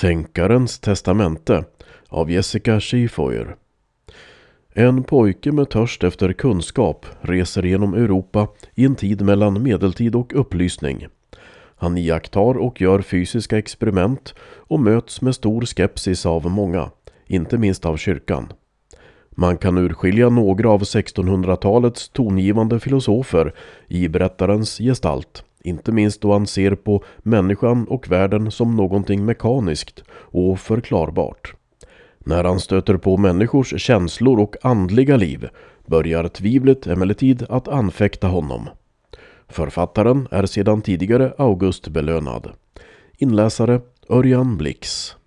Tänkarens testamente av Jessica Schiffer. En pojke med törst efter kunskap reser genom Europa i en tid mellan medeltid och upplysning. Han iakttar och gör fysiska experiment och möts med stor skepsis av många, inte minst av kyrkan. Man kan urskilja några av 1600-talets tongivande filosofer i berättarens gestalt, inte minst då han ser på människan och världen som någonting mekaniskt och förklarbart. När han stöter på människors känslor och andliga liv börjar tvivlet emellertid att anfäkta honom. Författaren är sedan tidigare Augustbelönad. Inläsare Örjan Blix.